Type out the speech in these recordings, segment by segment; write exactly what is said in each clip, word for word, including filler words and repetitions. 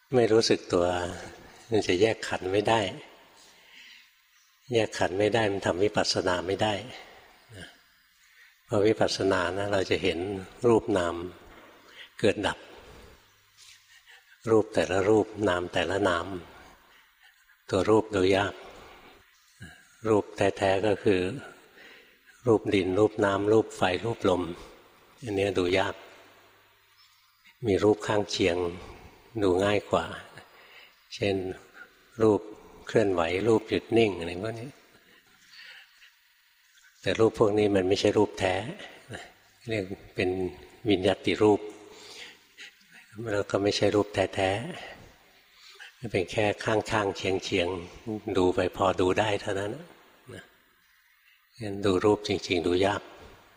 ไม่รู้สึกตัวมันจะแยกขันธ์ไม่ได้แยกขันธ์ไม่ได้มันทำวิปัสสนาไม่ได้เพราะวิปัสสนานะเราจะเห็นรูปนามเกิดดับรูปแต่ละรูปนามแต่ละนามตัวรูปดูยากรูปแท้ๆก็คือรูปดินรูปน้ำรูปไฟรูปลมอันนี้ดูยากมีรูปข้างเคียงดูง่ายกว่าเช่นรูปเคลื่อนไหวรูปหยุดนิ่งอะไรพวกนี้แต่รูปพวกนี้มันไม่ใช่รูปแท้เรียกเป็นวิญญัติรูปแล้วก็ไม่ใช่รูปแท้ๆเป็นแค่ข้างๆเคียงๆดูไปพอดูได้เท่านั้นนะงั้นดูรูปจริงๆดูยาก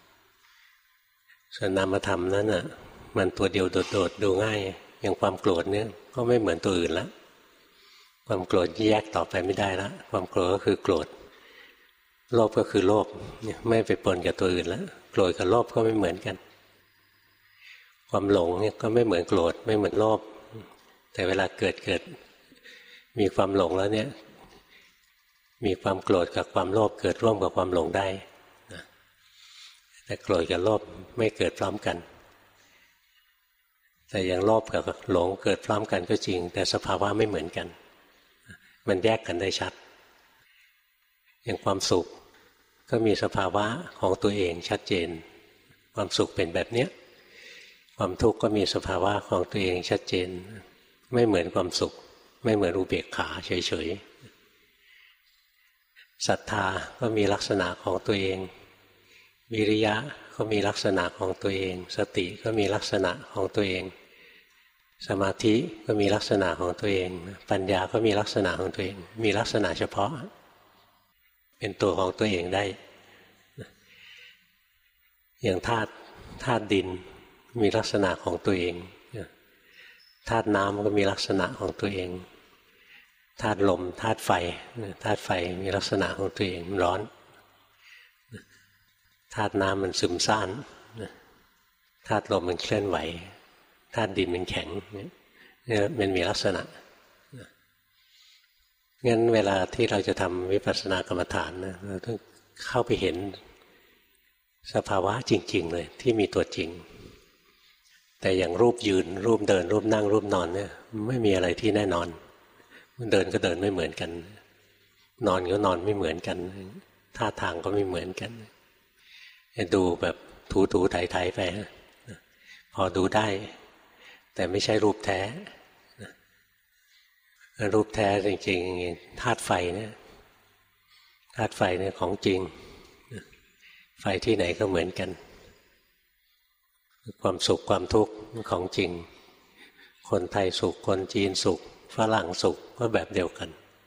ส่วนนามธรรมนั้นน่ะมันตัวเดียวโดดๆดูง่ายอย่างความโกรธเนี่ยก็ไม่เหมือนตัวอื่นละความโกรธแยกต่อไปไม่ได้ละความโกรธก็คือโกรธโลภก็คือโลภไม่ไปปนกับตัวอื่นแล้วโกรธกับโลภก็ไม่เหมือนกันความหลงเนี่ยก็ไม่เหมือนโกรธไม่เหมือนโลภแต่เวลาเกิดเกิดมีความหลงแล้วเนี่ยมีความโกรธกับความโลภเกิดร่วมกับความหลงได้นะแต่โกรธกับโลภไม่เกิดพร้อมกันแต่อย่างโลภกับหลงเกิดพร้อมกันก็จริงแต่สภาวะไม่เหมือนกันมันแยกกันได้ชัดอย่างความสุขก็มีสภาวะของตัวเองชัดเจนความสุขเป็นแบบเนี้ยความทุกข์ก็มีสภาวะของตัวเองชัดเจนไม่เหมือนความสุขไม่เหมือนอุเบกขาเฉยๆศรัทธาก็มีลักษณะของตัวเองวิริยะก็มีลักษณะของตัวเองสติก็มีลักษณะของตัวเองสมาธิก็มีลักษณะของตัวเองปัญญาก็มีลักษณะของตัวเองมีลักษณะเฉพาะเป็นตัวของตัวเองได้อย่างธาตุธาตุดินมีลักษณะของตัวเองธาตุน้ำก็มีลักษณะของตัวเองธาตุลมธาตุไฟธาตุไฟมีลักษณะของตัวเองมันร้อนธาตุน้ำมันซึมซ่านธาตุลมมันเคลื่อนไหวธาตุดินมันแข็งเนี่ยมันมีลักษณะงั้นเวลาที่เราจะทำวิปัสสนากรรมฐานนะเราต้องเข้าไปเห็นสภาวะจริงๆเลยที่มีตัวจริงแต่อย่างรูปยืนรูปเดินรูปนั่งรูปนอนเนี่ยไม่มีอะไรที่แน่นอนเดินก็เดินไม่เหมือนกันนอนก็นอนไม่เหมือนกันท่าทางก็ไม่เหมือนกันดูแบบถูๆไถๆไปพอดูได้แต่ไม่ใช่รูปแท้รูปแท้จริงๆธาตุไฟเนี่ยธาตุไฟเนี่ยของจริงไฟที่ไหนก็เหมือนกันความสุขความทุกข์ของจริงคนไทยสุขคนจีนสุขฝรั่งสุขก็แบบเดียวกัน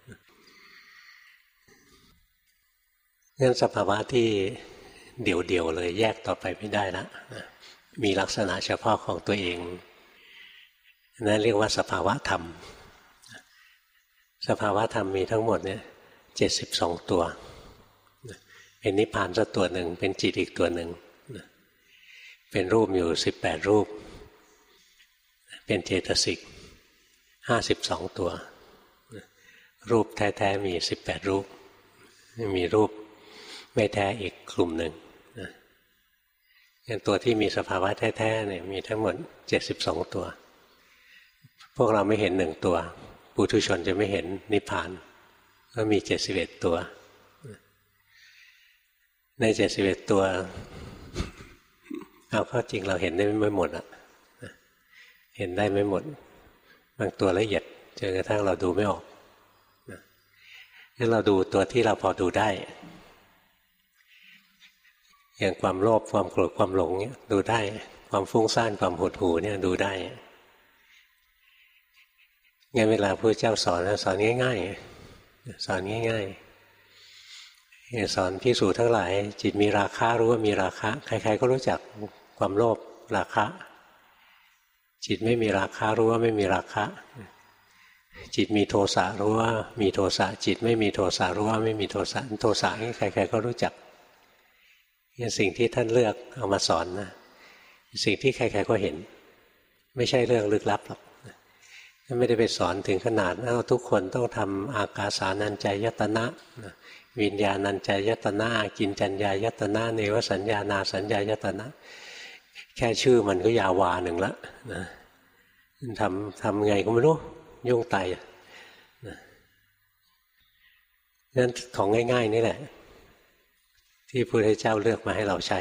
งั้นสภาวะที่เดี่ยวๆเลยแยกต่อไปไม่ได้ละมีลักษณะเฉพาะของตัวเองนั่นเรียกว่าสภาวะธรรมสภาวะธรรมมีทั้งหมดเนี่ยเจ็ดสิบสองตัวเป็นนิพพานสักตัวหนึ่งเป็นจิตอีกตัวหนึ่งเป็นรูปอยู่สิบแปดรูปเป็นเจตสิกห้าสิบสองตัวรูปแท้ๆมีสิบแปดรูปมีรูปไม่แท้อีกกลุ่มหนึ่งอย่างตัวที่มีสภาวะแท้ๆเนี่ยมีทั้งหมดเจ็ดสิบสองตัวพวกเราไม่เห็นหนึ่งตัวปุถุชนจะไม่เห็นนิพพานก็มีเจ็ดสิบเอ็ดตัวในเจ็ดสิบเอ็ดตัวเอาเข้าจริงเราเห็นได้ไม่หมดอ่ะเห็นได้ไม่หมดบางตัวละเอียดจนกระทั่งเราดูไม่ออกงั้นเราดูตัวที่เราพอดูได้อย่างความโลภความโกรธความหลงเนี่ยดูได้ความฟุ้งซ่านความหดหู่เนี่ยดูได้งั้นเวลาพระเจ้าสอนสอนง่ายๆสอนง่ายๆสอนภิกษุทั้งหลายจิตมีราคะรู้ว่ามีราคะใครๆก็รู้จักความโลภราคะจิตไม่มีราคะรู้ว่าไม่มีราคะจิตมีโทสะรู้ว่ามีโทสะจิตไม่มีโทสะรู้ว่าไม่มีโทสะโทสะนี่ใครๆก็รู้จักนี่สิ่งที่ท่านเลือกเอามาสอนนะสิ่งที่ใครๆก็เห็นไม่ใช่เรื่องลึกลับหรอกไม่ได้ไปสอนถึงขนาดว่าทุกคนต้องทำอากาสานัญจายตนะวิญญาณัญจายตนะกินจัญญายตนะเนวสัญญานาสัญญายตนะแค่ชื่อมันก็ยาววาหนึ่งละนะทำทำไงก็ไม่รู้ยุ่งไตนะนั่นของง่ายๆนี่แหละที่พระพุทธเจ้าเลือกมาให้เราใช้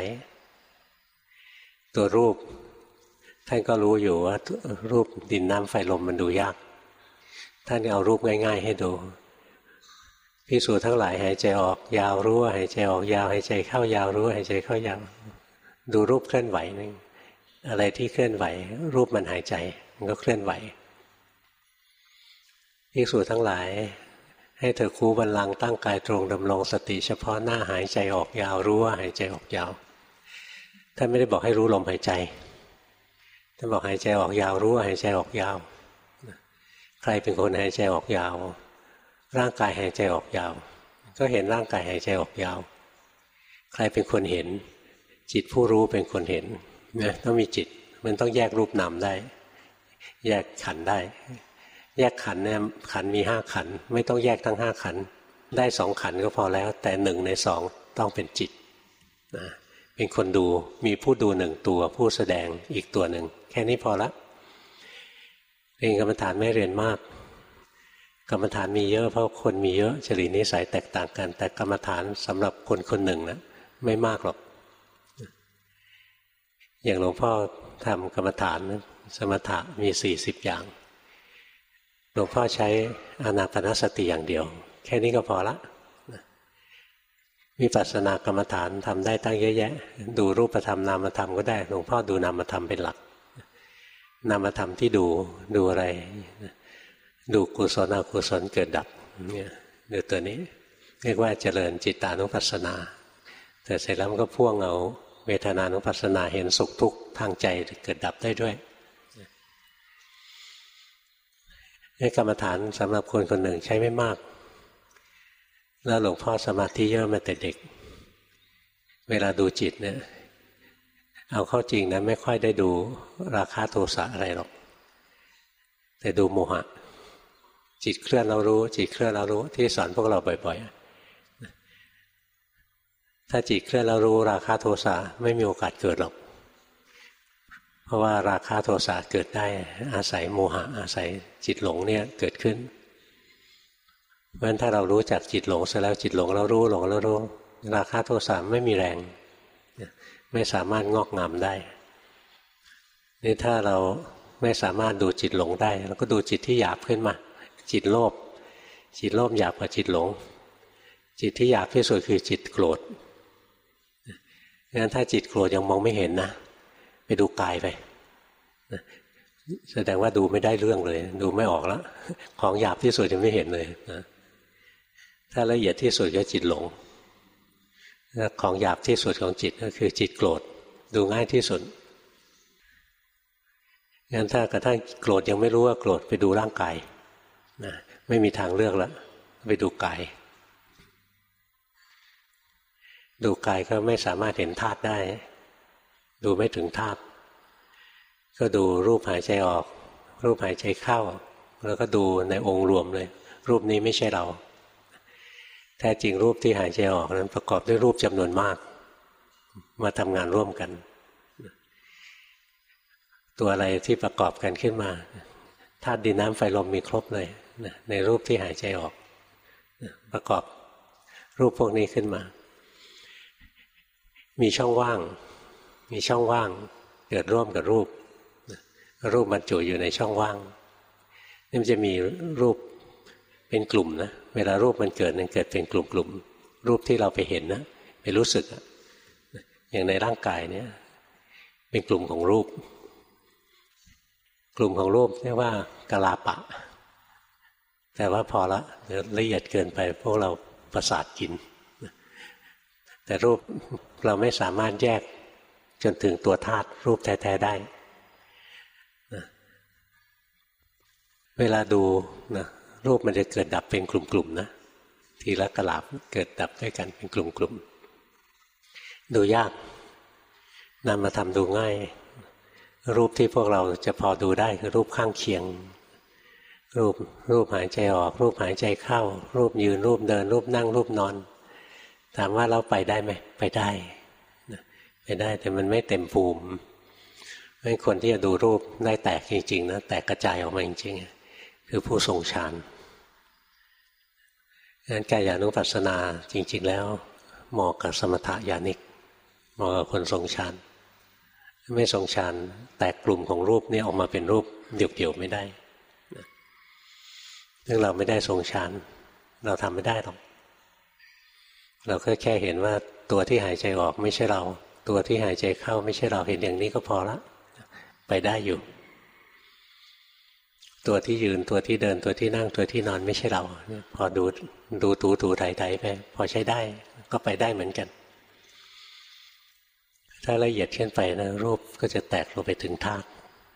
ตัวรูปท่านก็รู้อยู่ว่ารูปดินน้ำไฟลมมันดูยากท่านเอารูปง่ายๆให้ดูภิกษุทั้งหลายหายใจออกยาวรู้ว่าหายใจออกยาวหายใจเข้ายาวรู้ว่าหายใจเข้ายาวดูรูปเคลื่อนไหวนึงอะไรที่เคลื่อนไหวรูปมันหายใจมันก็เคลื่อนไหวภิกษุทั้งหลายให้เธอคูบัลลังก์ตั้งกายตรงดำรงสติเฉพาะหน้าหายใจออกยาวรู้ว่าหายใจออกยาวท่านไม่ได้บอกให้รู้ลมหายใจท่านบอกหายใจออกยาวรู้ว่าหายใจออกยาวใครเป็นคนหายใจออกยาวร่างกายหายใจออกยาวก็เห็นร่างกายหายใจออกยาวใครเป็นคนเห็นจิตผู้รู้เป็นคนเห็นนะต้องมีจิตมันต้องแยกรูปนามได้แยกขันธ์ได้แยกขันธ์เนี่ยขันธ์มีห้าขันธ์ไม่ต้องแยกทั้งห้าขันธ์ได้สองขันธ์ก็พอแล้วแต่หนึ่งในสองต้องเป็นจิตนะเป็นคนดูมีผู้ดูหนึ่งตัวผู้แสดงอีกตัวหนึ่งแค่นี้พอละเรียนกรรมฐานไม่เรียนมากกรรมฐานมีเยอะเพราะคนมีเยอะจริตนิสัยแตกต่างกันแต่กรรมฐานสำหรับคนคนหนึ่งนะไม่มากหรอกอย่างหลวงพ่อทำกรรมฐานสมถะมีสี่สิบอย่างหลวงพ่อใช้อานาปานสติอย่างเดียวแค่นี้ก็พอละวิปัสสนากรรมฐานทำได้ตั้งเยอะแยะดูรูปธรรมนามธรรมก็ได้หลวงพ่อดูนามธรรมเป็นหลักนามธรรมที่ดูดูอะไรดูกุศลอกุศลเกิดดับเนี่ยดูตัวนี้เรียกว่าเจริญจิตตานุปัสสนาแต่เสร็จแล้วมันก็พ่วงเอาเวทนานุปัสสนาเห็นสุขทุกข์ทางใจเกิดดับได้ด้วยนี่กรรมฐานสำหรับคนคนหนึ่งใช้ไม่มากแล้วหลวงพ่อสมาธิเยอะมาแต่เด็กเวลาดูจิตเนี่ยเอาเข้าจริงนะไม่ค่อยได้ดูราคะโทสะอะไรหรอกแต่ดูโมหะจิตเคลื่อนเรารู้จิตเคลื่อนเรารู้ที่สอนพวกเราบ่อยๆถ้าจิตเคลื่อนเรารู้ราคะโทสะไม่มีโอกาสเกิดหรอกเพราะว่าราคะโทสะเกิดได้อาศัยโมหะอาศัยจิตหลงเนี่ยเกิดขึ้นเพราะฉะนั้นถ้าเรารู้จักจิตหลงเสร็จแล้วจิตหลงเรารู้หลงเรารู้ราคะโทสะไม่มีแรงไม่สามารถงอกงามได้นี่ถ้าเราไม่สามารถดูจิตหลงได้เราก็ดูจิตที่หยาบขึ้นมาจิตโลภจิตโลภหยาบกว่าจิตหลงจิตที่หยาบที่สุดคือจิตโกรธงั้นถ้าจิตโกรธยังมองไม่เห็นนะไปดูกายไปแสดงว่าดูไม่ได้เรื่องเลยดูไม่ออกแล้วของหยาบที่สุดยังไม่เห็นเลยนะถ้าละเอียดที่สุดก็จิตหลงของหยาบที่สุดของจิตก็คือจิตโกรธดูง่ายที่สุดงั้นถ้ากระทั่งโกรธยังไม่รู้ว่าโกรธไปดูร่างกายนะไม่มีทางเลือกแล้วไปดูกายดูกายก็ไม่สามารถเห็นธาตุได้ดูไม่ถึงธาตุก็ดูรูปหายใจออกรูปหายใจเข้าแล้วก็ดูในองค์รวมเลยรูปนี้ไม่ใช่เราแท้จริงรูปที่หายใจออกนั้นประกอบด้วยรูปจำนวนมากมาทำงานร่วมกันตัวอะไรที่ประกอบกันขึ้นมาธาตุดินน้ำไฟลมมีครบเลยในรูปที่หายใจออกประกอบรูปพวกนี้ขึ้นมามีช่องว่างมีช่องว่างเกิดร่วมกับรูปรูปบรรจุอยู่ในช่องว่างนี่มันจะมีรูปเป็นกลุ่มนะเวลารูปมันเกิดมันเกิดเป็นกลุ่มๆรูปที่เราไปเห็นนะไปรู้สึกอย่างในร่างกายเนี่ยเป็นกลุ่มของรูปกลุ่มของรูปเรียกว่ากลาปะแต่ว่าพอละละเอียดเกินไปพวกเราประสาทกินแต่รูปเราไม่สามารถแยกจนถึงตัวธาตุรูปแท้ๆได้เวลาดูนะรูปมันจะเกิดดับเป็นกลุ่มๆนะทีละกลาบเกิดดับด้วยกันเป็นกลุ่มๆดูยากนำมาทำดูง่ายรูปที่พวกเราจะพอดูได้คือรูปข้างเคียงรูปรูปหายใจออกรูปหายใจเข้ารูปยืนรูปเดินรูปนั่งรูปนอนถามว่าเราไปได้ไหมไปได้ไปได้แต่มันไม่เต็มภูมิไม่คนที่จะดูรูปได้แตกจริงๆนะแตกกระจายออกมาจริงๆคือผู้ทรงฌานงั้นกายานุปัสสนาจริงๆแล้วเหมาะกับสมถญาณิกเหมาะกับคนทรงฌานไม่ทรงฌานแตกกลุ่มของรูปนี้ออกมาเป็นรูปเดี่ยวๆไม่ได้ซึ่งเราไม่ได้ทรงฌานเราทำไม่ได้หรอกเราก็แค่เห็นว่าตัวที่หายใจออกไม่ใช่เราตัวที่หายใจเข้าไม่ใช่เราเห็นอย่างนี้ก็พอละไปได้อยู่ตัวที่ยืนตัวที่เดินตัวที่นั่งตัวที่นอนไม่ใช่เราพอดูดูถูถูไถไถไปพอใช้ได้ก็ไปได้เหมือนกันถ้าละเอียดขึ้นไปนะรูปก็จะแตกลงไปถึงธาตุ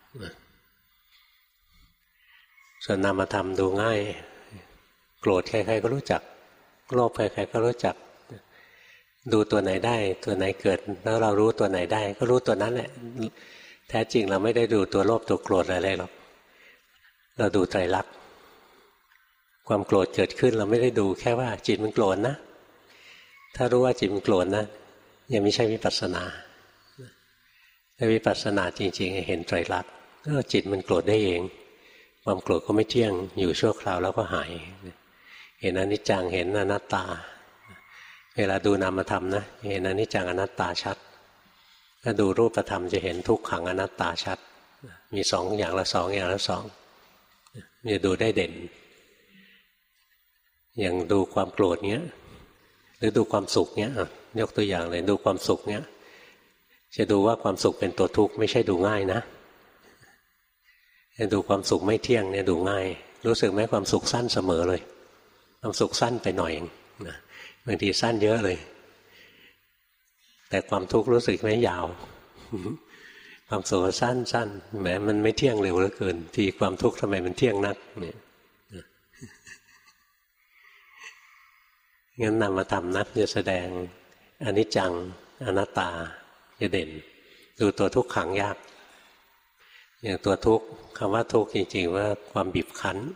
ส่วนนามธรรมดูง่ายโกรธใครๆก็รู้จักโลภใครๆก็รู้จักดูตัวไหนได้ตัวไหนเกิดแล้วเรารู้ตัวไหนได้ก็รู้ตัวนั้นแหละแท้จริงเราไม่ได้ดูตัวโลภตัวโกรธอะไรหรอกเราดูไตรลักษณ์ความโกรธเกิดขึ้นเราไม่ได้ดูแค่ว่าจิตมันโกรธนะถ้ารู้ว่าจิตมันโกรธนะยังไม่ใช่วิปัสสนาถ้าวิปัสสนาจริงๆเห็นไตรลักษณ์ก็จิตมันโกรธได้เองความโกรธก็ไม่เที่ยงอยู่ชั่วคราวแล้วก็หายเห็นอนิจจังเห็นอนัตตาเวลาดูนามธรรมนะเห็นอนิจจังอนัตตาชัดถ้าดูรูปธรรมจะเห็นทุกขังอนัตตาชัดมีสองอย่างละสองอย่างละสองจะดูได้เด่นอย่างดูความโกรธเงี้ยหรือดูความสุขเงี้ยยกตัวอย่างเลยดูความสุขเงี้ยจะดูว่าความสุขเป็นตัวทุกข์ไม่ใช่ดูง่ายนะจะดูความสุขไม่เที่ยงเนี่ยดูง่ายรู้สึกไหมความสุขสั้นเสมอเลยความสุขสั้นไปหน่อยนะบางทีสั้นเยอะเลยแต่ความทุกข์รู้สึกไหมยาวความสุขสั้นสั้นแหมมันไม่เที่ยงเร็วเหลือเกินทีความทุกข์ทำไมมันเที่ยงนักเนี่ยงั้นนามธรรมนักจะแสดงอนิจจังอนัตตาจะเด่นดูตัวทุกขังยากอย่างตัวทุกข์คำว่าทุกข์จริงๆว่าความบีบคั้น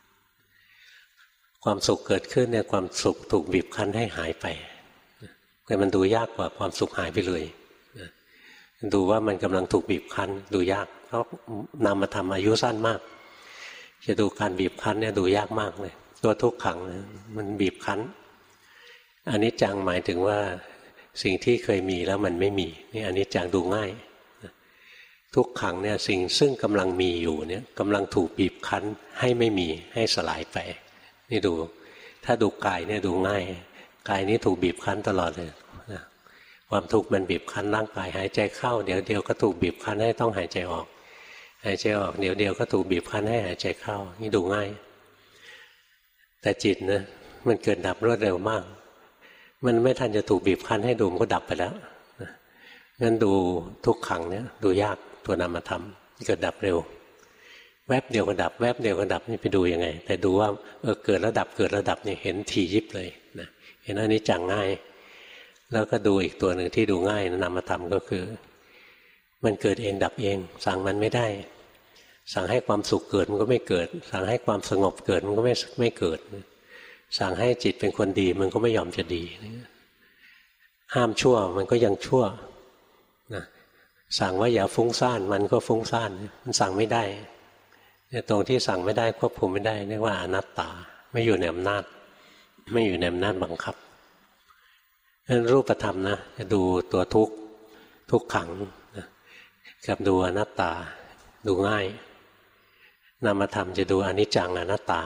ความสุขเกิดขึ้นเนี่ยความสุขถูกบีบคั้นให้หายไปแต่มันดูยากกว่าความสุขหายไปเลยดูว่ามันกำลังถูกบีบคั้นดูยากเพราะนามธรรมอายุสั้นมากจะดูการบีบคั้นเนี่ยดูยากมากเลยตัวทุกขังมันบีบคั้นอนิจจังหมายถึงว่าสิ่งที่เคยมีแล้วมันไม่มีนี่อนิจจังดูง่ายทุกขังเนี่ยสิ่งซึ่งกำลังมีอยู่เนี่ยกำลังถูกบีบคั้นให้ไม่มีให้สลายไปนี่ดูถ้าดูกายเนี่ยดูง่ายกายนี้ถูกบีบคั้นตลอดเลยนะความทุกข์มันบีบคั้นร่างกายหายใจเข้าเดี๋ยวเดียวก็ถูกบีบคั้นให้ต้องหายใจออกหายใจออกเดี๋ยวเดียวก็ถูกบีบคั้นให้หายใจเข้านี่ดูง่ายแต่จิตนะมันเกิดดับรวดเร็วมากมันไม่ทันจะถูกบีบคั้นให้ดูมันก็ดับไปแล้วงั้นดูทุกขังเนี่ยดูยากตัวนามธรรมเกิดดับเร็วแวบเดียวก็ดับแวบเดียวก็ดับนี่ไปดูยังไงแต่ดูว่าเออเกิดแล้วดับเกิดแล้วดับนี่เห็นทียิบเลยนะเห็นอนิจจังง่ายแล้วก็ดูอีกตัวหนึ่งที่ดูง่ายนามธรรมก็คือมันเกิดเองดับเองสั่งมันไม่ได้สั่งให้ความสุขเกิดมันก็ไม่เกิดสั่งให้ความสงบเกิดมันก็ไม่ไม่เกิดสั่งให้จิตเป็นคนดีมันก็ไม่ยอมจะดีห้ามชั่วมันก็ยังชั่วนะสั่งว่าอย่าฟุ้งซ่านมันก็ฟุ้งซ่านมันสั่งไม่ได้เนี่ยตรงที่สั่งไม่ได้ควบคุมไม่ได้เรียกว่าอนัตตาไม่อยู่ในอำนาจไม่อยู่ในอำนาจบังคับนั้นรูปธรรมนะจะดูตัวทุกข์ทุกขังนะกับดูอนัตตาดูง่ายนามธรรมจะดูอนิจจังอนัตตา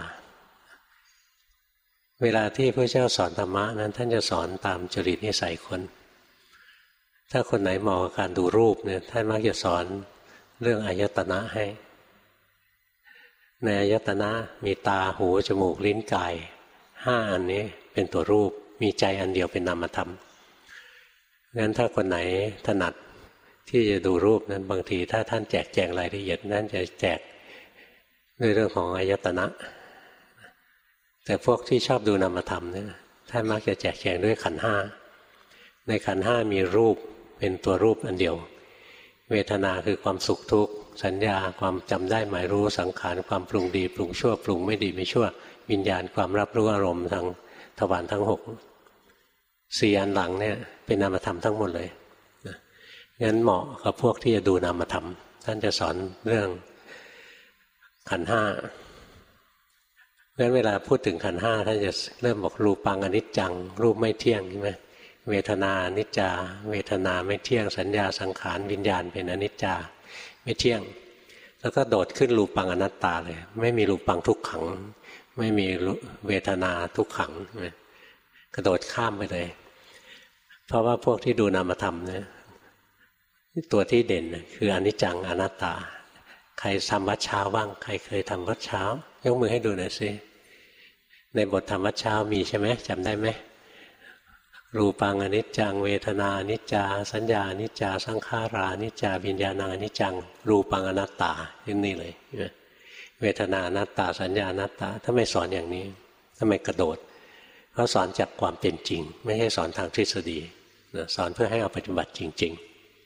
เวลาที่พระเจ้าสอนธรรมะนั้นท่านจะสอนตามจริตนิสัยคนถ้าคนไหนเหมาะกับการดูรูปเนี่ยท่านมักจะสอนเรื่องอายตนะให้ในอายตนะมีตาหูจมูกลิ้นกายห้าอันนี้เป็นตัวรูปมีใจอันเดียวเป็นนามธรรมงั้นถ้าคนไหนถนัดที่จะดูรูปนั้นบางทีถ้าท่านแจกแจงรายละเอียดนั่นจะแจกด้วยเรื่องของอายตนะแต่พวกที่ชอบดูนามธรรมเนี่ยท่านมักจะแจกแจงด้วยขันธ์ห้าในขันธ์ห้ามีรูปเป็นตัวรูปอันเดียวเวทนาคือความสุขทุกข์สัญญาความจำได้หมายรู้สังขารความปรุงดีปรุงชั่วปรุงไม่ดีไม่ชั่ววิญญาณความรับรู้อารมณ์ทางทวารทั้งหกสี่อันหลังเนี่ยเป็นนามธรรมทั้งหมดเลยนะงั้นเหมาะกับพวกที่จะดูนามธรรมท่านจะสอนเรื่องขันธ์ห้างั้นเวลาพูดถึงขันธ์ห้าท่านจะเริ่มบอกรูปังอนิจจังรูปไม่เที่ยงใช่ไหมเวทนาอนิจจาเวทนาไม่เที่ยงสัญญาสังขารวิญญาณเป็นอนิจจาไม่เที่ยงแล้วก็โดดขึ้นรูปังอนัตตาเลยไม่มีรูปังทุกขังไม่มีเวทนาทุกขังกระโดดข้ามไปเลยเพราะว่าพวกที่ดูนามธรรมเนี่ยตัวที่เด่นคืออนิจจังอนัตตาใครทำวัดเช้าบ้างใครเคยทำวัดเช้ายกมือให้ดูหน่อยสิในบทธรรมวัดเช้ามีใช่ไหมจำได้ไหมรูปังอนิจจังเวทนาอนิจจาสัญญาอนิจจาสังขาราอนิจจาวิญญาณังอนิจจังรูปังอนัตตาที่นี่เลยเวทนาอนัตตาสัญญาอนัตตาถ้าไม่สอนอย่างนี้ทำไมกระโดดเขาสอนจากความเป็นจริงไม่ใช่สอนทางทฤษฎีสอนเพื่อให้เอาปฏิบัติจริง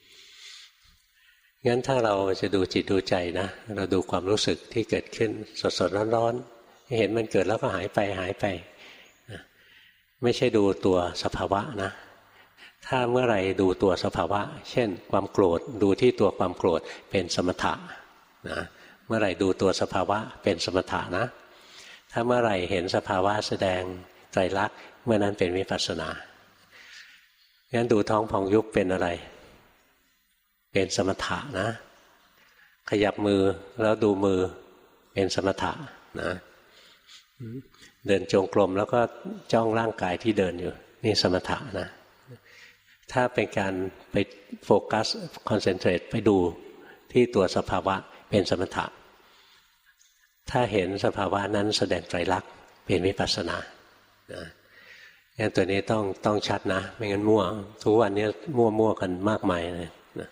ๆงั้นถ้าเราจะดูจิตดูใจนะเราดูความรู้สึกที่เกิดขึ้นสดๆร้อนๆเห็นมันเกิดแล้วก็หายไปหายไปไม่ใช่ดูตัวสภาวะนะถ้าเมื่อไหร่ดูตัวสภาวะเช่นความโกรธดูที่ตัวความโกรธเป็นสมถะนะเมื่อไหร่ดูตัวสภาวะเป็นสมถะนะถ้าเมื่อไหร่เห็นสภาวะแสดงไตรลักษณ์เมื่อนั้นเป็นวิปัสสนางั้นดูท้องพองยุบเป็นอะไรเป็นสมถะนะขยับมือแล้วดูมือเป็นสมถะนะเดินจงกรมแล้วก็จ้องร่างกายที่เดินอยู่นี่สมถะนะถ้าเป็นการไปโฟกัสคอนเซนเทรตไปดูที่ตัวสภาวะเป็นสมถะถ้าเห็นสภาวะนั้นแสดงไตรลักษณ์เป็นวิปัสสนานะงั้นตัวนี้ต้องต้องชัดนะไม่งั้นมั่วทุกวันนี้มั่วมั่วกันมากมายเลยนะ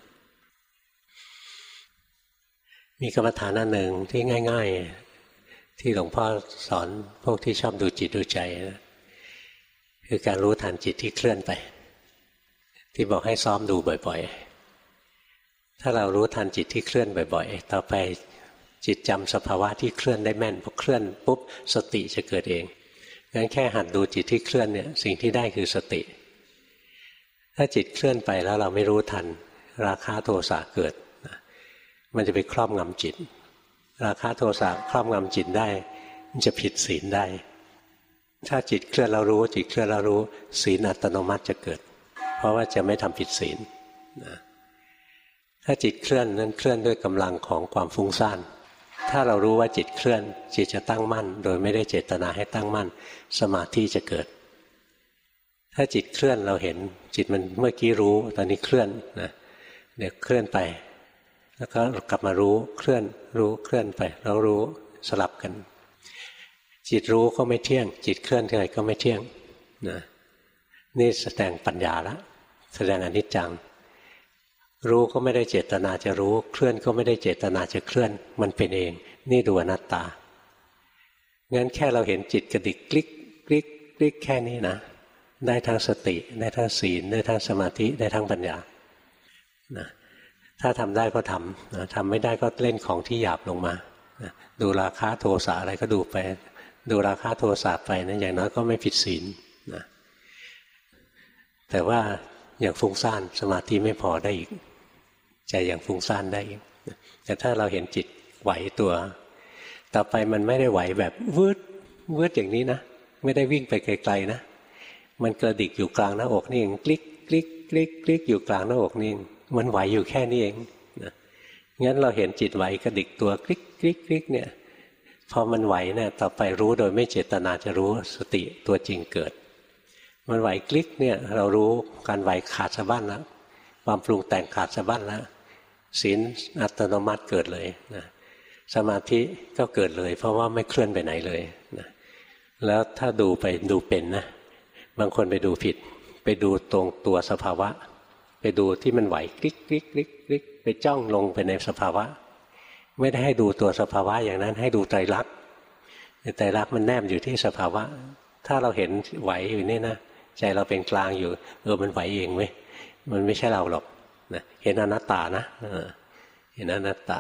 มีกรรมฐานอันหนึ่งที่ง่ายๆที่หลวงพ่อสอนพวกที่ชอบดูจิตดูใจนะคือการรู้ทันจิตที่เคลื่อนไปที่บอกให้ซ้อมดูบ่อยๆถ้าเรารู้ทันจิตที่เคลื่อนบ่อยๆต่อไปจิตจำสภาวะที่เคลื่อนได้แม่นพอเคลื่อนปุ๊บสติจะเกิดเองงั้นแค่หัดดูจิตที่เคลื่อนเนี่ยสิ่งที่ได้คือสติถ้าจิตเคลื่อนไปแล้วเราไม่รู้ทันราคะโทสะเกิดมันจะไปครอบงำจิตราคะโทสะครอบงำจิตได้มันจะผิดศีลได้ถ้าจิตเคลื่อนเรารู้จิตเคลื่อนเรารู้ศีลอัตโนมัติจะเกิดเพราะว่าจะไม่ทำผิดศีลนะถ้าจิตเคลื่อนนั้นเคลื่อนด้วยกำลังของความฟุ้งซ่านถ้าเรารู้ว่าจิตเคลื่อนจิตจะตั้งมั่นโดยไม่ได้เจตนาให้ตั้งมั่นสมาธิจะเกิดถ้าจิตเคลื่อนเราเห็นจิตมันเมื่อกี้รู้ตอนนี้เคลื่อนนะเดี๋ยวเคลื่อนไปแล้วก็กลับมารู้เคลื่อนรู้เคลื่อนไปแล้วรู้สลับกันจิตรู้ก็ไม่เที่ยงจิตเคลื่อนอะไรก็ไม่เที่ยงนะนี่แสดงปัญญาละแสดงอนิจจังรู้ก็ไม่ได้เจตนาจะรู้เคลื่อนก็ไม่ได้เจตนาจะเคลื่อนมันเป็นเองนี่ดูอนัตตางั้นแค่เราเห็นจิตกระดิกคลิกคลิกคลิกแค่นี้นะได้ทั้งสติได้ทั้งศีลได้ทั้งสมาธิได้ทั้งปัญญานะถ้าทำได้ก็ทำนะทำไม่ได้ก็เล่นของที่หยาบลงมานะดูราคะโทสะอะไรก็ดูไปดูราคะโทสะไปนะอย่างน้อยก็ไม่ผิดศีลนะแต่ว่าอย่างฟุ้งซ่านสมาธิไม่พอได้อีกใจอย่างฟุ้งซ่านได้อีกแต่ถ้าเราเห็นจิตไหวตัวต่อไปมันไม่ได้ไหวแบบวืดวืดอย่างนี้นะไม่ได้วิ่งไปไกลๆนะมันกระดิกอยู่กลางหน้าอกนี่เองคลิกคลิกคลิกคลิกอยู่กลางหน้าอกนี่เองมันไหวอยู่แค่นี้เองนะงั้นเราเห็นจิตไหวกระดิกตัวคลิกคลิกคลิกเนี่ยพอมันไหวเนี่ยต่อไปรู้โดยไม่เจตนาจะรู้สติตัวจริงเกิดมันไหวคลิกเนี่ยเรารู้การไหวขาดสะบั้นแล้วความปรุงแต่งขาดสะบั้นแล้วศีลอัตโนมัติเกิดเลยนะสมาธิก็เกิดเลยเพราะว่าไม่เคลื่อนไปไหนเลยนะแล้วถ้าดูไปดูเป็นนะบางคนไปดูผิดไปดูตรงตัวสภาวะไปดูที่มันไหวคลิกคลิกคลิกคลิกไปจ้องลงไปในสภาวะไม่ได้ให้ดูตัวสภาวะอย่างนั้นให้ดูไตรลักษณ์ไตรลักษณ์มันแนบอยู่ที่สภาวะถ้าเราเห็นไหวอยู่นี่นะใจเราเป็นกลางอยู่เออมันไหวเองเว้ยมันไม่ใช่เราหรอกนะเห็นอนัตตานะเห็นอนัตตา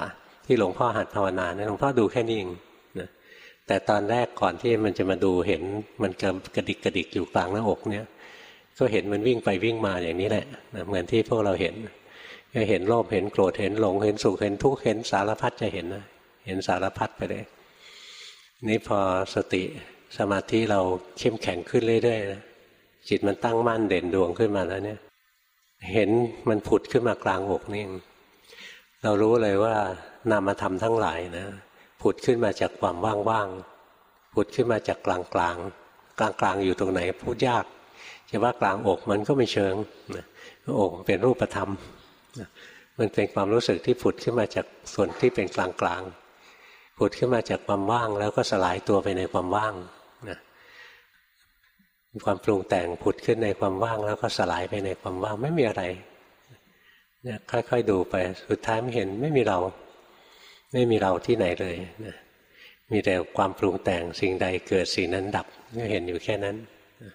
ที่หลวงพ่อหัดภาวนาเนี่ยหลวงพ่อดูแค่นี้เองนะแต่ตอนแรกก่อนที่มันจะมาดูเห็นมันกระดิกกระดิกอยู่กลางหน้าอกเนี่ยก็เห็นมันวิ่งไปวิ่งมาอย่างนี้แหละนะเหมือนที่พวกเราเห็นก็เห็นโลภเห็นโกรธเห็นหลงเห็นสุขเห็นทุกข์เห็นสารพัดจะเห็นนะเห็นสารพัดไปเลยนี่พอสติสมาธิเราเข้มแข็งขึ้นเรื่อยๆนะจิตมันตั้งมั่นเด่นดวงขึ้นมาแล้วเนี่ยเห็นมันผุดขึ้นมากลางอกนี่เรารู้เลยว่านามธรรมทั้งหลายนะผุดขึ้นมาจากความว่างๆผุดขึ้นมาจากกลางๆกลางกลางอยู่ตรงไหนพูดยากจะว่ากลางอกมันก็ไม่เชิงนะอกเป็นรูปธรรมนะมันเป็นความรู้สึกที่ผุดขึ้นมาจากส่วนที่เป็นกลางๆผุดขึ้นมาจากความว่างแล้วก็สลายตัวไปในความว่างนะความปรุงแต่งผุดขึ้นในความว่างแล้วก็สลายไปในความว่างไม่มีอะไรเนี่ยค่อยๆดูไปสุดท้ายไม่เห็นไม่มีเราไม่มีเราที่ไหนเลยนะมีแต่ความปรุงแต่งสิ่งใดเกิดสิ่งนั้นดับก็เห็นอยู่แค่นั้น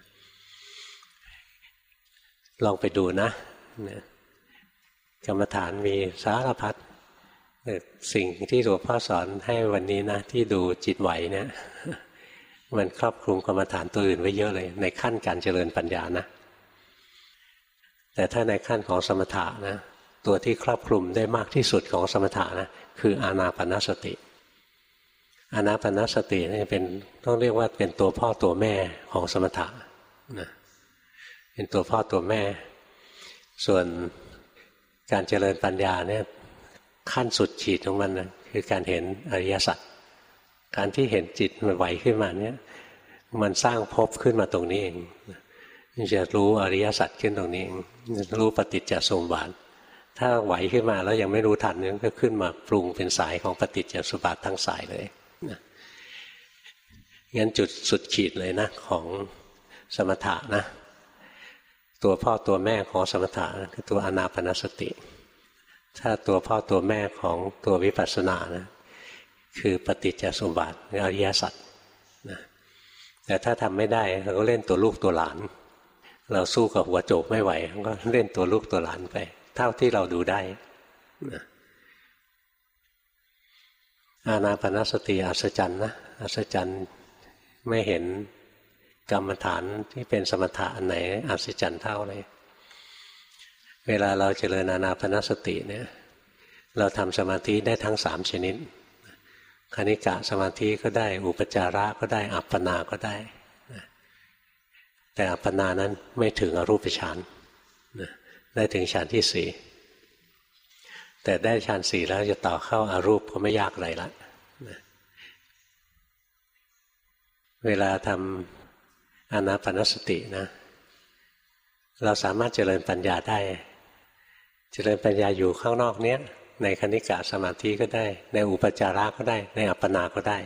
ลองไปดูนะกรรมฐานมีสารพัดสิ่งที่หลวงพ่อสอนให้วันนี้นะที่ดูจิตไหวเนี่ยมันครอบคลุมกรรมฐานตัวอื่นไว้เยอะเลยในขั้นการเจริญปัญญานะแต่ถ้าในขั้นของสมถะนะตัวที่ครอบคลุมได้มากที่สุดของสมถะนะคืออานาปานสติอานาปานสตินี่เป็นต้องเรียกว่าเป็นตัวพ่อตัวแม่ของสมถะนะเป็นตัวพ่อตัวแม่ส่วนการเจริญปัญญาเนี่ยขั้นสุดขีดของมันนะคือการเห็นอริยสัจการที่เห็นจิตมันไหวขึ้นมาเนี่ยมันสร้างภพขึ้นมาตรงนี้เองจะรู้อริยสัจขึ้นตรงนี้เองรู้ปฏิจจสมุปบาทถ้าไหวขึ้นมาแล้วยังไม่รู้ทันเนี่ยก็ขึ้นมาปรุงเป็นสายของปฏิจจสมุปบาททั้งสายเลยนะงั้นจุดสุดขีดเลยนะของสมถะนะตัวพ่อตัวแม่ของสมถะคือตัวอานาปานสติถ้าตัวพ่อตัวแม่ของตัววิปัสสนานะคือปฏิจจสมุปบาทหรืออริยสัจนะแต่ถ้าทำไม่ได้เราก็เล่นตัวลูกตัวหลานเราสู้กับหัวโจกไม่ไหวก็เล่นตัวลูกตัวหลานไปเท่าที่เราดูได้นะอานาปานสติอัศจรรย์นะอัศจรรย์ไม่เห็นกรรมฐานที่เป็นสมถะอันไหนอัศจรรย์เท่าเลยเวลาเราเจริญอานาปานสติเนี่ยเราทำสมาธิได้ทั้งสามชนิดคณิกะสมาธิก็ได้อุปจาระก็ได้อัปปนาก็ได้แต่อัปปนานั้นไม่ถึงอรูปฌานได้ถึงฌานที่สี่แต่ได้ฌานสี่แล้วจะต่อเข้าอารูปก็ไม่ยากอะไรละเวลาทำอานาปานสตินะเราสามารถเจริญปัญญาได้เจริญปัญญาอยู่ข้างนอกเนี้ยในคณิกะสมาธิก็ได้ในอุปจาระก็ได้ในอัปปนาก็ได้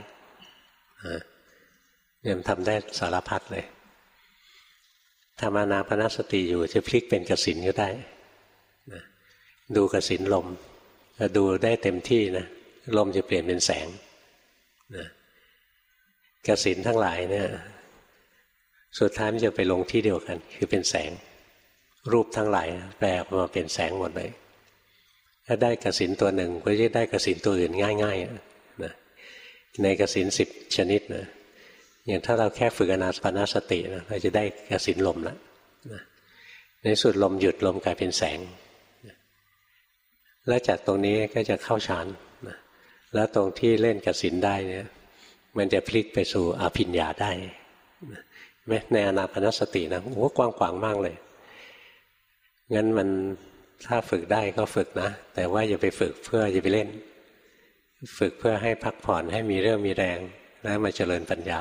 เนี่ยมันทำได้สารพัดเลยทำอานาปานสติอยู่จะพลิกเป็นกสิณก็ได้นะดูกสิณลมถ้าดูได้เต็มที่นะลมจะเปลี่ยนเป็นแสงนะกสิณทั้งหลายเนี่ยสุดท้ายมันจะไปลงที่เดียวกันคือเป็นแสงรูปทั้งหลายแปลออกมาเป็นแสงหมดเลยถ้าได้กสิณตัวหนึ่งก็จะได้กสิณตัวอื่นง่ายๆนะในกสิณสิบชนิดนะอย่างถ้าเราแค่ฝึกอานาปานสตินะเราจะได้กสิณลมแล้วนะในสุดลมหยุดลมกลายเป็นแสงนะแล้วจากตรงนี้ก็จะเข้าฌานนะแล้วตรงที่เล่นกสิณได้เนี่ยมันจะพลิกไปสู่อภิญญาได้นะในอานาปานสตินะโอ้กว้างขวางมากเลยงั้นมันถ้าฝึกได้ก็ฝึกนะแต่ว่าอย่าไปฝึกเพื่อจะไปเล่นฝึกเพื่อให้พักผ่อนให้มีเรื่องมีแรงแล้วมาเจริญปัญญา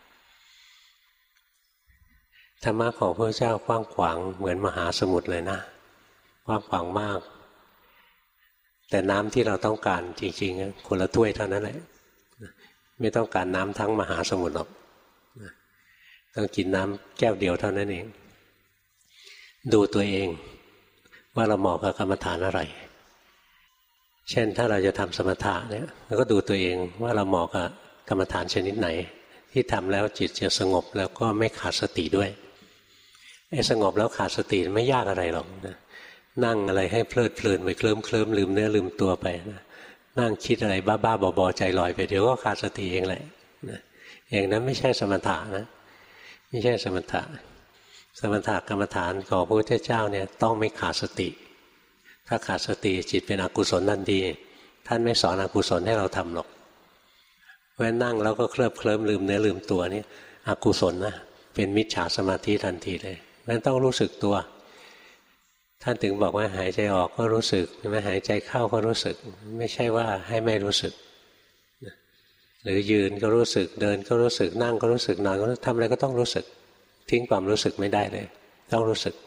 ธรรมะของพระเจ้ากว้างขวางเหมือนมหาสมุทรเลยนะกว้างขวางมากแต่น้ำที่เราต้องการจริงๆคนละถ้วยเท่านั้นแหละไม่ต้องการน้ำทั้งมหาสมุทรหรอกต้องกินน้ำแก้วเดียวเท่านั้นเองดูตัวเองว่าเราเหมาะกับกรรมฐานอะไรเช่นถ้าเราจะทำสมถะเนี่ยเราก็ดูตัวเองว่าเราเหมาะกับกรรมฐานชนิดไหนที่ทำแล้วจิตจะสงบแล้วก็ไม่ขาดสติด้วยไอ้สงบแล้วขาดสติไม่ยากอะไรหรอกนะนั่งอะไรให้เพลิดเพลินไปเคลิ้มเคลิ้มลืมเนื้อลืมตัวไปนะนั่งคิดอะไรบ้าๆบอๆใจลอยไปเดี๋ยวก็ขาดสติเองแหละนะอย่างนั้นไม่ใช่สมถะนะไม่ใช่สมถะสมถะกรรมฐานของพระพุทธเจ้าเนี่ยต้องไม่ขาดสติถ้าขาดสติจิตเป็นอกุศลทันทีท่านไม่สอนอกุศลให้เราทำหรอกเพราะนั่งแล้วก็เคลิบเคลิ้มลืมเนื้อลืมตัวนี่อกุศลนะเป็นมิจฉาสมาธิทันทีเลยนั้นต้องรู้สึกตัวท่านถึงบอกว่าหายใจออกก็รู้สึกไม่หายใจเข้าก็รู้สึกไม่ใช่ว่าให้ไม่รู้สึกหรือยืนก็รู้สึกเดินก็รู้สึกนั่งก็รู้สึกนอนก็ทำอะไรก็ต้องรู้สึกทิ้งความรู้สึกไม่ได้เลยต้องรู้สึก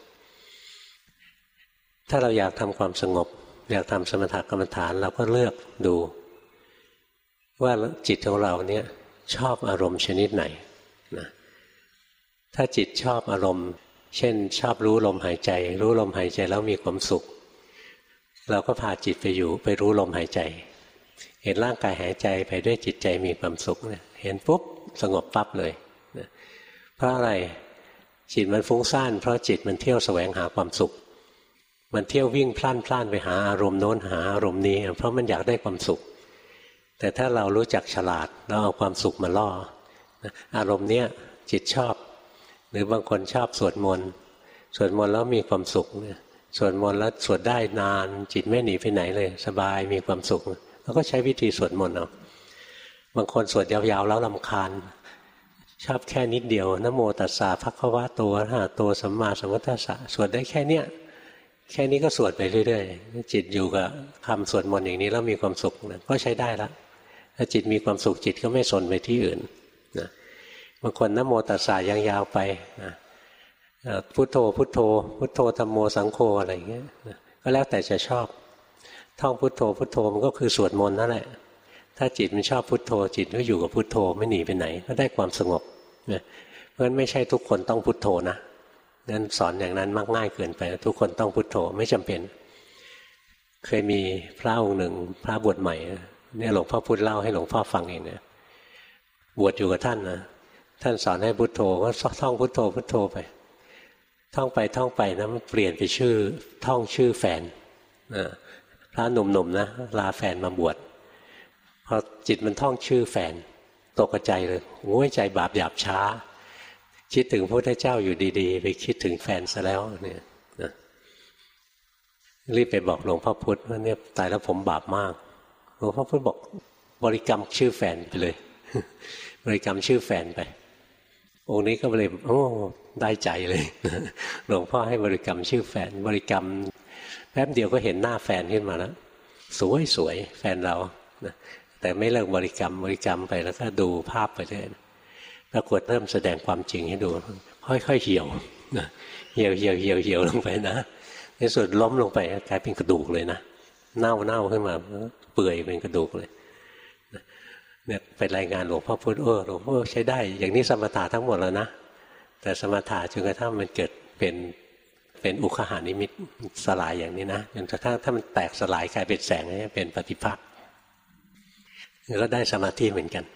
ถ้าเราอยากทำความสงบอยากทำสมถกรรมฐานเราก็เลือกดูว่าจิตของเราเนี่ยชอบอารมณ์ชนิดไหนนะถ้าจิตชอบอารมณ์เช่นชอบรู้ลมหายใจรู้ลมหายใจแล้วมีความสุขเราก็พาจิตไปอยู่ไปรู้ลมหายใจเห็นร่างกายหายใจไปด้วยจิตใจมีความสุขเนี่ยเห็นปุ๊บสงบปั๊บเลยนะเพราะอะไรจิตมันฟุ้งซ่านเพราะจิตมันเที่ยวแสวงหาความสุขมันเที่ยววิ่งพล่านพล่านไปหาอารมณ์โน้นหาอารมณ์นี้เพราะมันอยากได้ความสุขแต่ถ้าเรารู้จักฉลาดเราเอาความสุขมาล่ออารมณ์เนี้ยจิตชอบหรือบางคนชอบสวดมนต์สวดมนต์แล้วมีความสุขเนี่ยสวดมนต์แล้วสวดได้นานจิตไม่หนีไปไหนเลยสบายมีความสุขเราก็ใช้วิธีสวดมนต์เอาบางคนสวดยาวๆแล้วรำคาญชอบแค่นิดเดียวนะโมตัสสะภะคะวะโตอะระหะโตสัมมาสัมพุทธัสสะสวดได้แค่เนี้ยแค่นี้ก็สวดไปเรื่อยๆจิตอยู่กับคำสวดมนต์อย่างนี้แล้วมีความสุขนะก็ใช้ได้ละถ้าจิตมีความสุขจิตก็ไม่สนไปที่อื่นนะบางคนนะโมตัสสะยังยาวไปนะพุทโธพุทโธพุทโธธัมโมสังโฆอะไรอย่างเงี้ยนะก็แล้วแต่จะชอบท่องพุทโธพุทโธมันก็คือสวดมนต์นั่นแหละถ้าจิตมันชอบพุทโธจิตก็อยู่กับพุทโธไม่หนีไปไหนก็ได้ความสงบนะเพราะฉะนั้นไม่ใช่ทุกคนต้องพุทโธนะนั้นสอนอย่างนั้นมากง่ายเกินไปทุกคนต้องพุทโธไม่จำเป็นเคยมีพระองค์หนึ่งพระบวชใหม่เนี่ยหลวงพ่อพูดเล่าให้หลวงพ่อฟังเองเนี่ยบวชอยู่กับท่านนะท่านสอนให้พุทโธก็ท่องพุทโธพุทโธไปท่องไปท่องไปนะมันเปลี่ยนไปชื่อท่องชื่อแฟนนะพระหนุ่มๆนะลาแฟนมาบวชพอจิตมันท่องชื่อแฟนตกใจเลยโอ้ยใจบาปหยาบช้าคิดถึงพระพุทธเจ้าอยู่ดีๆไปคิดถึงแฟนซะแล้วเนี่ยนะรีบไปบอกหลวงพ่อพุธว่าเนี่ยตายแล้วผมบาปมากหลวงพ่อพุธบอกบริกรรมชื่อแฟนไปเลยบริกรรมชื่อแฟนไปองค์นี้ก็เลยโอ้ได้ใจเลยหลวงพ่อให้บริกรรมชื่อแฟนบริกรรมแป๊บเดียวก็เห็นหน้าแฟนขึ้นมาแล้วสวยสวยแฟนเราแต่ไม่เลิกบริกรรมบริกรรมไปแล้วก็ดูภาพไปเรื่อยปรากฏเริ่มแสดงความจริงให้ดูค่อยๆเหี่ยวเหี่ยวเหี่ยวเหี่ยวเหี่ยวลงไปนะในสุดล้มลงไปกลายเป็นกระดูกเลยนะเน่าเน่าขึ้นมาเปื่อยเป็นกระดูกเลยเนี่ยไปรายงานหลวงพ่อพุธเออหลวงพ่อใช้ได้อย่างนี้สมถะทั้งหมดแล้วนะแต่สมถะจนกระทั่งมันเกิดเป็นเป็นอุคหานิมิตสลายอย่างนี้นะจนกระทั่งถ้ามันแตกสลายกลายเป็นแสงนี่เป็นปฏิภาคก็ได้สมาธิเหมือนกัน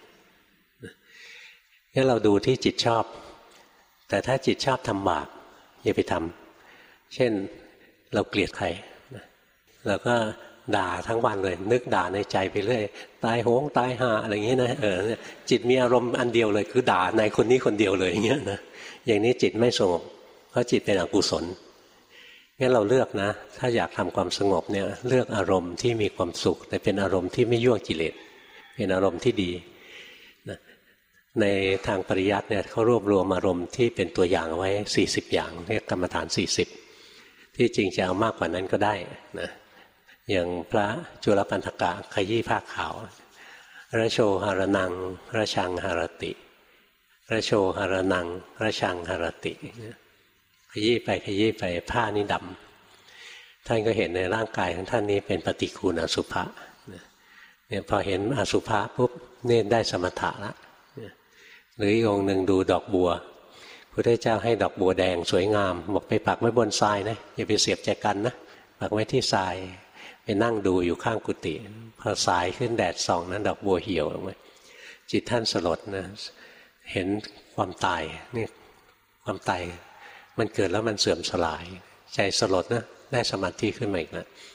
งั้นเราดูที่จิตชอบแต่ถ้าจิตชอบทำบาปอย่าไปทำเช่นเราเกลียดใครเราก็ด่าทั้งวันเลยนึกด่าในใจไปเรื่อยตายโหงตายห่าอะไรอย่างนี้นะเออจิตมีอารมณ์อันเดียวเลยคือด่าในคนนี้คนเดียวเลยอย่างเงี้ยนะอย่างนี้จิตไม่สงบเพราะจิตเป็นอกุศลงั้นเราเลือกนะถ้าอยากทำความสงบเนี่ยเลือกอารมณ์ที่มีความสุขแต่เป็นอารมณ์ที่ไม่ยั่วกิเลสเป็นอารมณ์ที่ดีนะในทางปริยัติเนี่ยเขารวบรวมอารมณ์ที่เป็นตัวอย่างไว้สี่สิบอย่างเรียกกรรมฐานสี่สิบที่จริงจะเอามากกว่านั้นก็ได้นะอย่างพระจุลปันธกะขยี้ผ้าขาวระโชหรนังระชังหรติระโชหรนังระชังหรติขยี้ไปขยี้ไปผ้านี่ดำท่านก็เห็นในร่างกายของท่านนี้เป็นปฏิกูลอสุภะเนี่ยพอเห็นอสุภะปุ๊บเนี่ยได้สมถะละหรืออีกองค์หนึ่งดูดอกบัวพระพุทธเจ้าให้ดอกบัวแดงสวยงามบอกไปปักไว้บนทรายนะอย่าไปเสียบแจกันนะปักไว้ที่ทรายไปนั่งดูอยู่ข้างกุฏิพอสายขึ้นแดดส่องนั้นดอกบัวเหี่ยวลงไปจิตท่านสลดนะเห็นความตายนี่ความตายมันเกิดแล้วมันเสื่อมสลายใจสลดนะได้สมาธิขึ้นมาอีกนะ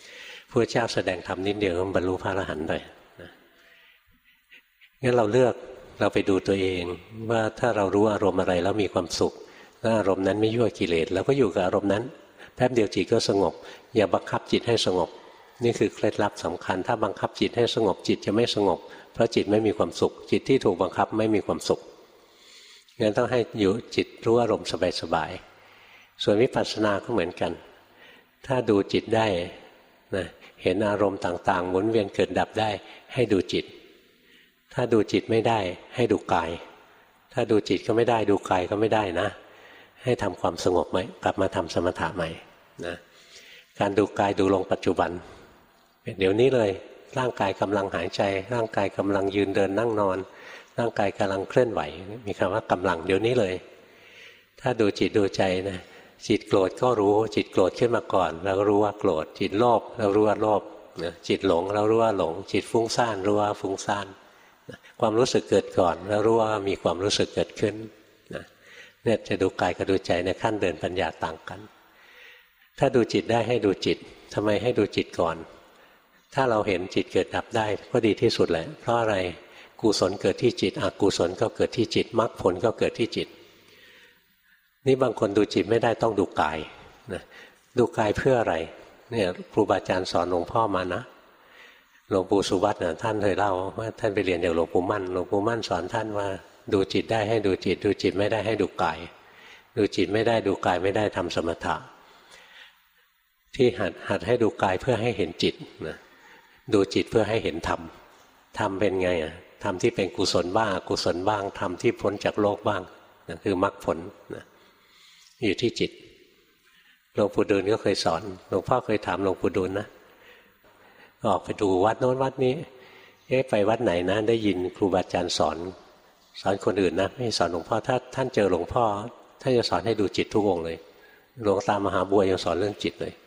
พระเจ้าแสดงธรรมนิดเดียวก็บรรลุพระอรหันต์เลยนะงั้นเราเลือกเราไปดูตัวเองว่าถ้าเรารู้อารมณ์อะไรแล้วมีความสุขแล้วอารมณ์นั้นไม่ยั่วกิเลสเราก็อยู่กับอารมณ์นั้นแป๊บเดียวจิตก็สงบอย่าบังคับจิตให้สงบนี่คือเคล็ดลับสำคัญถ้าบังคับจิตให้สงบจิตจะไม่สงบเพราะจิตไม่มีความสุขจิตที่ถูกบังคับไม่มีความสุขงั้นต้องให้อยู่จิตรู้อารมณ์สบายๆส่วนวิปัสสนาก็เหมือนกันถ้าดูจิตได้นะเห็นอารมณ์ต่างๆหมุนเวียนเกิดดับได้ให้ดูจิตถ้าดูจิตไม่ได้ให้ดูกายถ้าดูจิตก็ไม่ได้ดูกายก็ไม่ได้นะให้ทำความสงบไหมกลับมาทำสมถะใหม่นะการดูกายดูลงปัจจุบันเดี๋ยวนี้เลยร่างกายกำลังหายใจร่างกายกำลังยืนเดินนั่งนอนร่างกายกำลังเคลื่อนไหวมีคำว่ากำลังเดี๋ยวนี้เลยถ้าดูจิตดูใจนะจิตโกรธก็รู้จิตโกรธขึ้นมาก่อนเรารู้ว่าโกรธจิตโลภเรารู้ว่าโลภนะจิตหลงเรารู้ว่าหลงจิตฟุ้งซ่านรู้ว่าฟุ้งซ่านนะความรู้สึกเกิดก่อนแล้วรู้ว่ามีความรู้สึกเกิดขึ้นนะเนี่ยจะดูกายกับดูใจในขั้นเดินปัญญาต่างกันถ้าดูจิตได้ให้ดูจิตทำไมให้ดูจิตก่อนถ้าเราเห็นจิตเกิดดับได้ก็ดีที่สุดแหละเพราะอะไรกุศลเกิดที่จิตอกุศลก็เกิดที่จิตมรรคผลก็เกิดที่จิตนี่บางคนดูจิตไม่ได้ต้องดูกายนะดูกายเพื่ออะไรเนี่ยครูบาอาจารย์สอนหลวงพ่อมานะหลวงปู่สุวัตนะท่านเคยเล่าว่าท่านไปเรียนจากหลวงปู่มั่นหลวงปู่มั่นสอนท่านว่าดูจิตได้ให้ดูจิตดูจิตไม่ได้ให้ดูกายดูจิตไม่ได้ดูกายไม่ได้ทำสมถะที่หัดหัดให้ดูกายเพื่อให้เห็นจิตนะดูจิตเพื่อให้เห็นธรรมธรรมเป็นไงอ่ะธรรมที่เป็นกุศลบ้างอกุศลบ้างธรรมที่พ้นจากโลกบ้างนั่นคือมรรคผลนะอยู่ที่จิตหลวงปู่ดูลก็เคยสอนหลวงพ่อเคยถามหลวงปู่ดูลนะออกไปดูวัดโน้นวัดนี้เอ๊ะไปวัดไหนนะได้ยินครูบาอาจารย์สอนสอนคนอื่นนะไม่สอนหลวงพ่อถ้าท่านเจอหลวงพ่อท่านจะสอนให้ดูจิตทุกองค์เลยหลวงตามหาบัวยังสอนเรื่องจิตเลย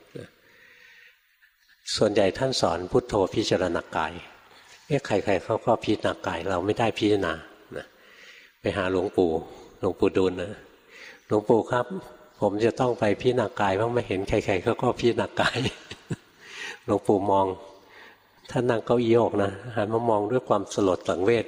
ส่วนใหญ่ท่านสอนพุทโธพิจารณากายเอ๊ะใครๆเขาก็พิจารณากายเราไม่ได้พิจารณานะไปหาหลวงปู่หลวงปู่ดูลนะหลวงปู่ครับผมจะต้องไปพิจารณากายเพราะไม่เห็นใครๆเขาก็พิจารณากายหลวงปู่มองท่านนั่งเก้าอี้โยกนะหันมามองด้วยความสลดสังเวช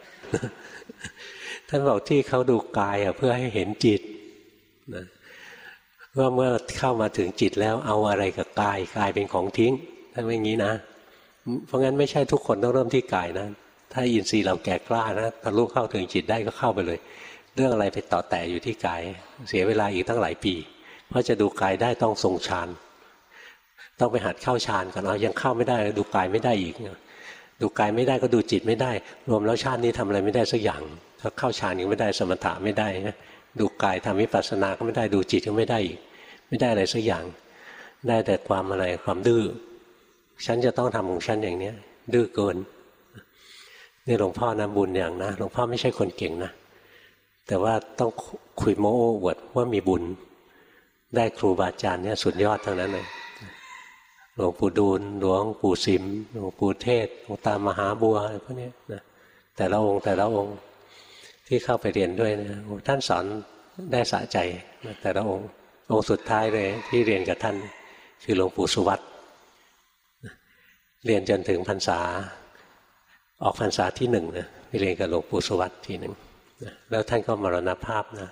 ท่านบอกที่เขาดูกายอ่ะเพื่อให้เห็นจิตนะว่าเมื่อเข้ามาถึงจิตแล้วเอาอะไรกับกายกายเป็นของทิ้งท่านว่าอย่างนี้นะเพราะงั้นไม่ใช่ทุกคนต้องเริ่มที่กายนะถ้าอินทรีย์เราแก่กล้านะทะลุเข้าถึงจิตได้ก็เข้าไปเลยเรื่องอะไรไปต่อแต่อยู่ที่กายเสียเวลาอีกตั้งหลายปีเพราะจะดูกายได้ต้องทรงฌานต้องไปหัดเข้าฌานก่อนเอายังเข้าไม่ได้ดูกายไม่ได้อีกดูกายไม่ได้ก็ดูจิตไม่ได้รวมแล้วชาตินี้ทำอะไรไม่ได้สักอย่างถ้าเข้าฌานยังไม่ได้สมถะไม่ได้นะดูกายทำวิปัสสนาก็ไม่ได้ดูจิตก็ไม่ได้อีกไม่ได้อะไรสักอย่างได้แต่ความอะไรความดื้อฉันจะต้องทำของฉันอย่างนี้ดื้อเกินนี่หลวงพ่อนะบุญอย่างนะหลวงพ่อไม่ใช่คนเก่งนะแต่ว่าต้องคุยโม้อวดว่ามีบุญได้ครูบาอาจารย์เนี่ยสุดยอดทั้งนั้นเลยหลวงปู่ดูลหลวงปู่สิมหลวงปู่เทศหลวงตามหาบัวอะไรพวกนี้นะแต่ละองค์แต่ละองค์ที่เข้าไปเรียนด้วยนะท่านสอนได้สะใจนะแต่ละองค์องค์สุดท้ายเลยที่เรียนกับท่านคือหลวงปู่สุวัตเรียนจนถึงพรรษาออกพรรษาที่หนึ่งนะไปเรียนกับหลวงปู่สุวัตทีหนึ่งนะแล้วท่านก็มรณภาพนะ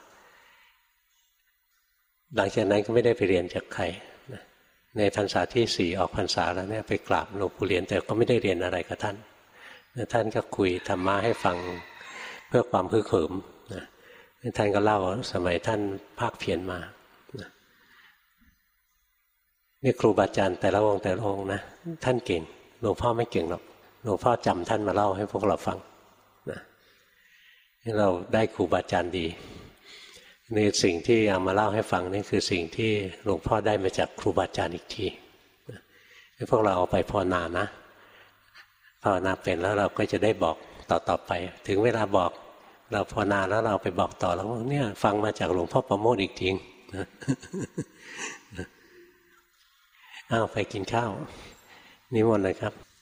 หลังจากนั้นก็ไม่ได้ไปเรียนจากใครนะในพรรษาที่สี่ออกพรรษาแล้วเนี่ยไปกราบหลวงปู่เรียนแต่ก็ไม่ได้เรียนอะไรกับท่านนะท่านก็คุยธรรมะให้ฟังเพื่อความฮึกเหิมนะท่านก็เล่าสมัยท่านภาคเพียรมานะนี่ครูบาอาจารย์แต่ละองค์แต่ละองค์นะท่านเก่งหลวงพ่อไม่เก่งหรอกหลวงพ่อจำท่านมาเล่าให้พวกเราฟังนะเราได้ครูบาอาจารย์ดีในสิ่งที่เอามาเล่าให้ฟังนี่คือสิ่งที่หลวงพ่อได้มาจากครูบาอาจารย์อีกทีให้พวกเราเอาไปภาวนานะภาวนาเป็นแล้วเราก็จะได้บอกต่อๆไปถึงเวลาบอกเราภาวนาแล้วเราไปบอกต่อแล้วเนี่ยฟังมาจากหลวงพ่อประโมทอีกทีนะอ้าวไปกินข้าวนิมนต์เลยครับ